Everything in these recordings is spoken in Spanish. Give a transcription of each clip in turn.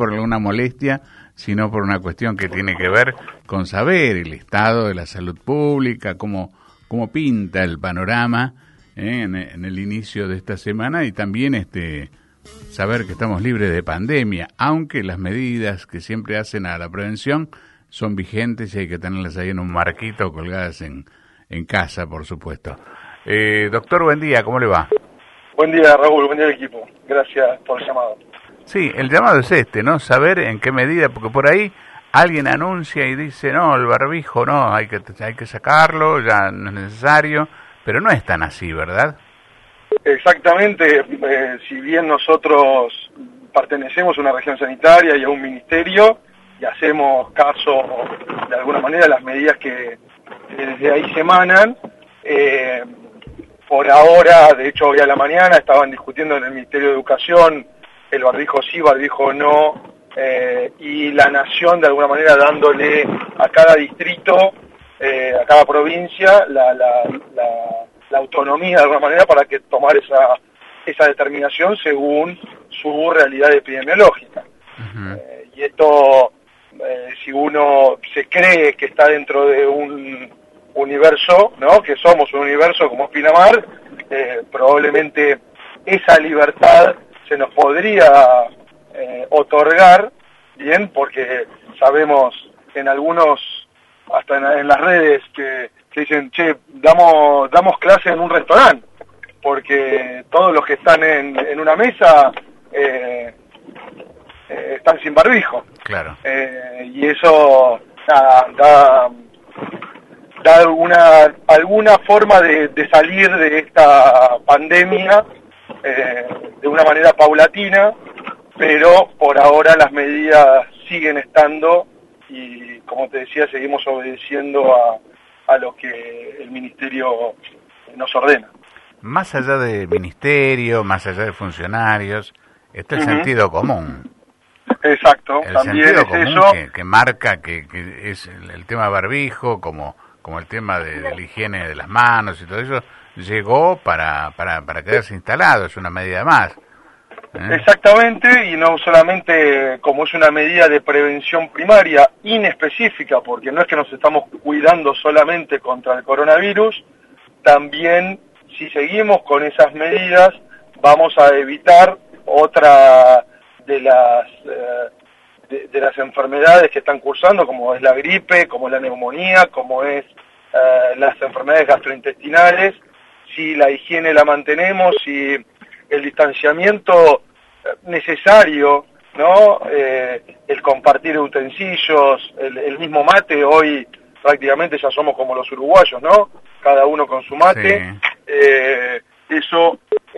por alguna molestia, sino por una cuestión que tiene que ver con saber el estado de la salud pública, cómo pinta el panorama en el inicio de esta semana, y también saber que estamos libres de pandemia, aunque las medidas que siempre hacen a la prevención son vigentes y hay que tenerlas ahí en un marquito, colgadas en casa, por supuesto. Doctor, buen día, ¿cómo le va? Buen día, Raúl, buen día al equipo. Gracias por el llamado. Sí, el llamado es ¿no? Saber en qué medida, porque por ahí alguien anuncia y dice, no, el barbijo no, hay que sacarlo, ya no es necesario, pero no es tan así, ¿verdad? Exactamente, si bien nosotros pertenecemos a una región sanitaria y a un ministerio y hacemos caso de alguna manera a las medidas que desde ahí se emanan, por ahora, de hecho hoy a la mañana estaban discutiendo en el Ministerio de Educación el barbijo sí, barbijo no, y la Nación de alguna manera dándole a cada distrito, a cada provincia, la autonomía de alguna manera para que tomar esa determinación según su realidad epidemiológica. Y esto, si uno se cree que está dentro de un universo, ¿no? Que somos un universo como es Pinamar, probablemente esa libertad se nos podría otorgar, bien, porque sabemos en algunos, hasta en las redes, que dicen, che, damos clase en un restaurante, porque todos los que están en una mesa están sin barbijo. Claro. Y eso da alguna forma de salir de esta pandemia de una manera paulatina, pero por ahora las medidas siguen estando y, como te decía, seguimos obedeciendo a lo que el ministerio nos ordena. Más allá del ministerio, más allá de funcionarios, está el sentido común. Exacto, el también sentido es común eso. que marca que es el tema barbijo, como el tema de la higiene de las manos y todo eso, llegó para quedarse instalado, es una medida más. Exactamente, y no solamente como es una medida de prevención primaria, inespecífica, porque no es que nos estamos cuidando solamente contra el coronavirus, también si seguimos con esas medidas vamos a evitar otra de las enfermedades que están cursando, como es la gripe, como es la neumonía, como es las enfermedades gastrointestinales. Si la higiene la mantenemos, si el distanciamiento necesario, ¿no? El compartir utensilios, el mismo mate, hoy prácticamente ya somos como los uruguayos, ¿no? Cada uno con su mate. Sí. Eso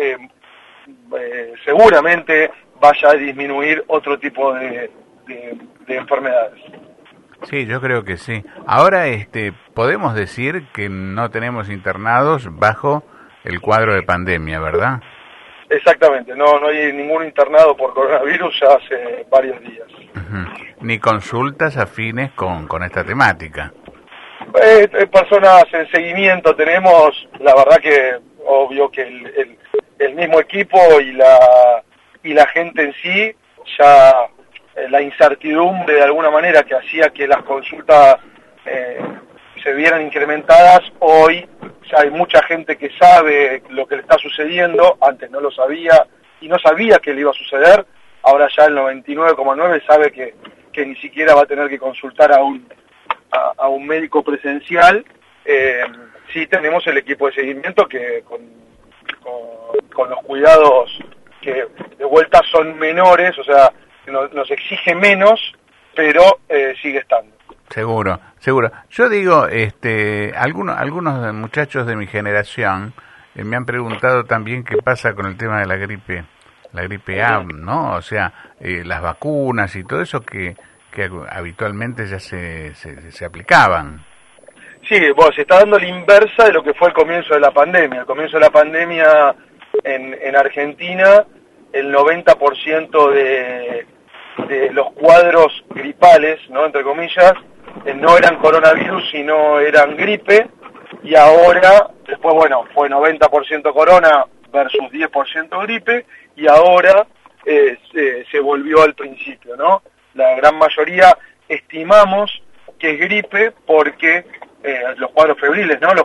seguramente vaya a disminuir otro tipo de enfermedades. Sí, yo creo que sí. Ahora, podemos decir que no tenemos internados bajo el cuadro de pandemia, ¿verdad? Exactamente, no hay ningún internado por coronavirus ya hace varios días. Ni consultas afines con esta temática. Personas en seguimiento tenemos, la verdad que obvio que el mismo equipo y la gente en sí, ya la incertidumbre de alguna manera que hacía que las consultas se vieran incrementadas, hoy ya hay mucha gente que sabe lo que le está sucediendo, antes no lo sabía y no sabía que le iba a suceder, ahora ya el 99,9 sabe que ni siquiera va a tener que consultar a un médico presencial. Sí tenemos el equipo de seguimiento que con los cuidados que de vuelta son menores, o sea, nos exige menos, pero sigue estando. Seguro. Yo digo, algunos muchachos de mi generación me han preguntado también qué pasa con el tema de la gripe A, ¿no? O sea, las vacunas y todo eso que habitualmente ya se aplicaban. Sí, se está dando la inversa de lo que fue el comienzo de la pandemia. El comienzo de la pandemia en Argentina, el 90% de los cuadros gripales, ¿no? Entre comillas, no eran coronavirus, sino eran gripe, y ahora, después, fue 90% corona versus 10% gripe, y ahora se volvió al principio, ¿no? La gran mayoría estimamos que es gripe porque los cuadros febriles, ¿no?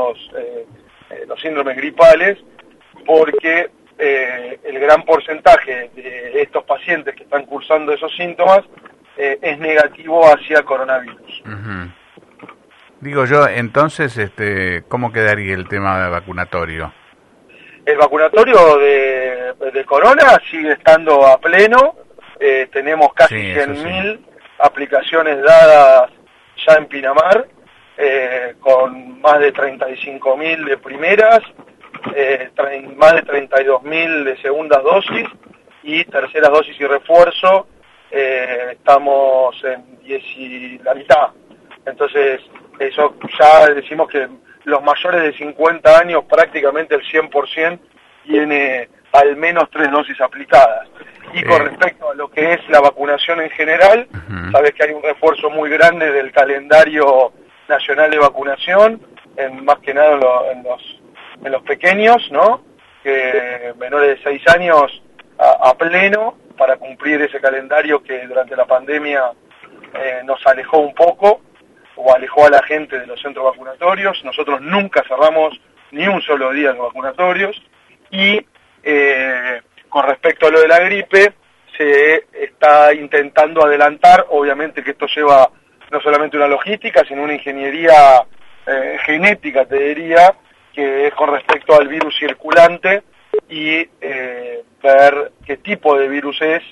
Los síndromes gripales, porque el gran porcentaje de estos pacientes que están cursando esos síntomas es negativo hacia coronavirus. Uh-huh. Digo yo, entonces, ¿cómo quedaría el tema vacunatorio? El vacunatorio de corona sigue estando a pleno, tenemos casi 100.000 aplicaciones dadas ya en Pinamar, con más de 35.000 de primeras, más de 32.000 de segundas dosis y terceras dosis y refuerzo, estamos en la mitad. Entonces, eso ya decimos que los mayores de 50 años, prácticamente el 100% tiene al menos 3 dosis aplicadas. Y con respecto a lo que es la vacunación en general, sabes que hay un refuerzo muy grande del calendario nacional de vacunación, más que nada en los pequeños, ¿no? Que menores de 6 años a pleno para cumplir ese calendario que durante la pandemia nos alejó un poco, o alejó a la gente de los centros vacunatorios. Nosotros nunca cerramos ni un solo día los vacunatorios. Y con respecto a lo de la gripe, se está intentando adelantar, obviamente que esto lleva no solamente una logística, sino una ingeniería genética, te diría, que es con respecto al virus circulante y ver qué tipo de virus es,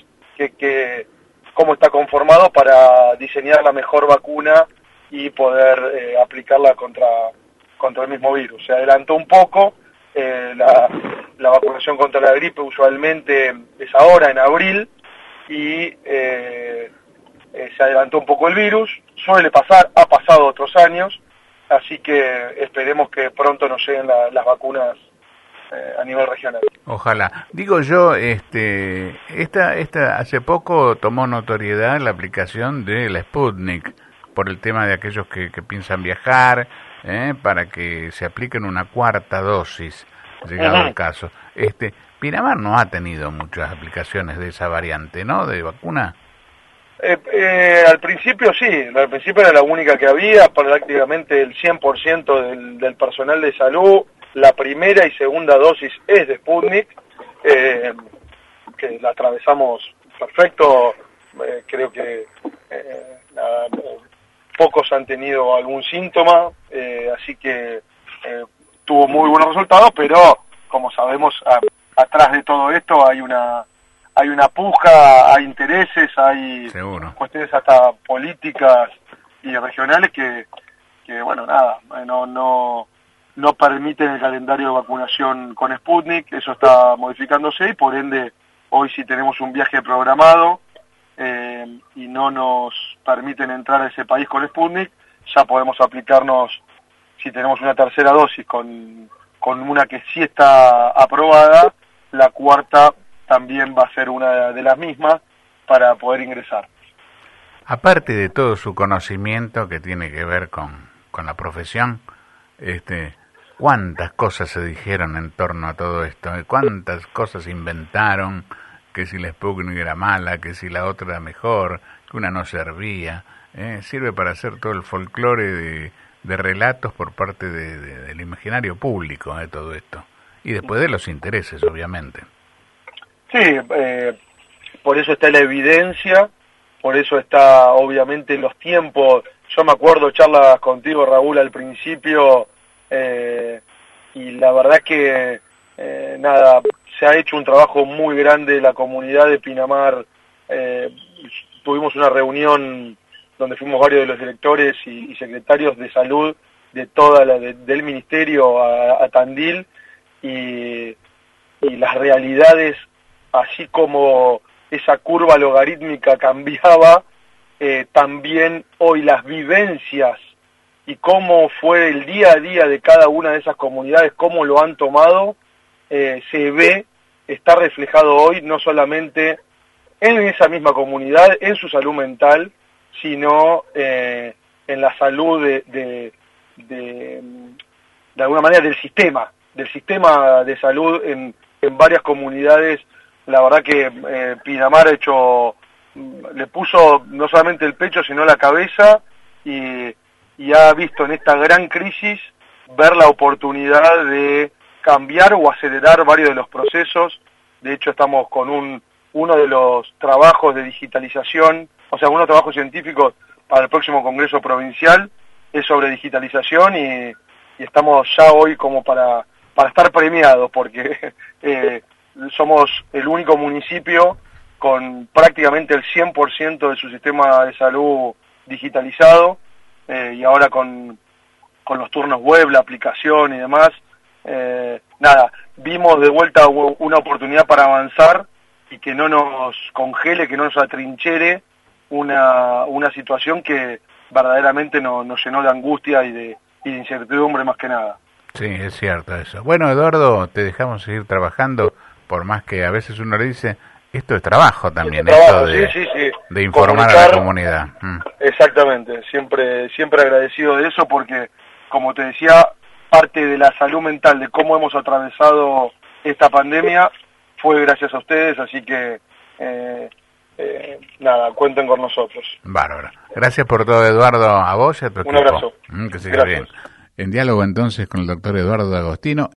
cómo está conformado para diseñar la mejor vacuna y poder aplicarla contra el mismo virus. Se adelantó un poco, la vacunación contra la gripe usualmente es ahora, en abril, y se adelantó un poco el virus, suele pasar, ha pasado otros años, así que esperemos que pronto nos lleguen las vacunas a nivel regional. Ojalá. Digo yo, hace poco tomó notoriedad la aplicación de la Sputnik, por el tema de aquellos que piensan viajar, para que se apliquen una cuarta dosis, llegado el caso. Pinamar no ha tenido muchas aplicaciones de esa variante, ¿no?, de vacuna. Al principio sí, al principio era la única que había, prácticamente el 100% del personal de salud, la primera y segunda dosis es de Sputnik, que la atravesamos perfecto, creo que pocos han tenido algún síntoma, así que tuvo muy buenos resultados, pero como sabemos, atrás de todo esto hay una puja, hay intereses, hay cuestiones hasta políticas y regionales que bueno, nada, no permiten el calendario de vacunación con Sputnik. Eso está modificándose y por ende hoy si tenemos un viaje programado y no nos permiten entrar a ese país con Sputnik, ya podemos aplicarnos, si tenemos una tercera dosis con una que sí está aprobada, la cuarta también va a ser una de las mismas para poder ingresar. Aparte de todo su conocimiento que tiene que ver con la profesión, cuántas cosas se dijeron en torno a todo esto, cuántas cosas inventaron, que si la Sputnik era mala, que si la otra era mejor, que una no servía, sirve para hacer todo el folclore de relatos por parte del imaginario público de todo esto, y después de los intereses, obviamente. Sí, por eso está la evidencia, por eso está obviamente los tiempos. Yo me acuerdo charlas contigo, Raúl, al principio, y la verdad que nada, se ha hecho un trabajo muy grande la comunidad de Pinamar. Tuvimos una reunión donde fuimos varios de los directores y secretarios de salud de toda del ministerio a Tandil, y las realidades, así como esa curva logarítmica cambiaba, también hoy las vivencias y cómo fue el día a día de cada una de esas comunidades, cómo lo han tomado, se ve, está reflejado hoy no solamente en esa misma comunidad, en su salud mental, sino en la salud de alguna manera del sistema de salud en varias comunidades la verdad que Pinamar le puso no solamente el pecho, sino la cabeza, y ha visto en esta gran crisis ver la oportunidad de cambiar o acelerar varios de los procesos. De hecho, estamos con uno de los trabajos de digitalización, o sea, unos trabajos científicos para el próximo Congreso Provincial, es sobre digitalización, y estamos ya hoy como para estar premiados, porque somos el único municipio con prácticamente el 100% de su sistema de salud digitalizado, y ahora con los turnos web, la aplicación y demás, vimos de vuelta una oportunidad para avanzar y que no nos congele, que no nos atrinchere una situación que verdaderamente nos llenó de angustia y de incertidumbre más que nada. Sí, es cierto eso. Bueno, Eduardo, te dejamos seguir trabajando, por más que a veces uno le dice, esto es trabajo también, esto de informar a la comunidad. Exactamente, siempre agradecido de eso, porque, como te decía, parte de la salud mental, de cómo hemos atravesado esta pandemia, fue gracias a ustedes, así que cuenten con nosotros. Bárbaro. Gracias por todo, Eduardo, a vos y a tu equipo. Un abrazo. Que siga bien. En diálogo entonces con el doctor Eduardo D'Agostino.